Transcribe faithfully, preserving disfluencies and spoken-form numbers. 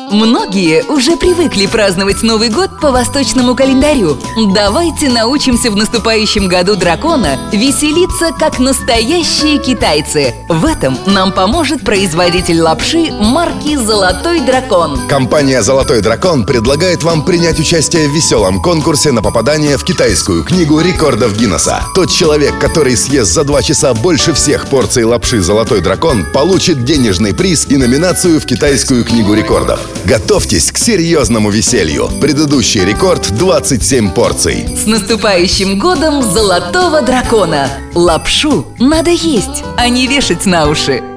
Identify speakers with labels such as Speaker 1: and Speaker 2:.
Speaker 1: Многие уже привыкли праздновать Новый год по восточному календарю. Давайте научимся в наступающем году дракона веселиться, как настоящие китайцы. В этом нам поможет производитель лапши марки «Золотой дракон».
Speaker 2: Компания «Золотой дракон» предлагает вам принять участие в веселом конкурсе на попадание в китайскую книгу рекордов Гиннесса. Тот человек, который съест за два часа больше всех порций лапши «Золотой дракон», получит денежный приз и номинацию в китайскую книгу рекордов. Готовьтесь к серьезному веселью. Предыдущий рекорд – двадцать семь порций.
Speaker 1: С наступающим годом Золотого дракона! Лапшу надо есть, а не вешать на уши.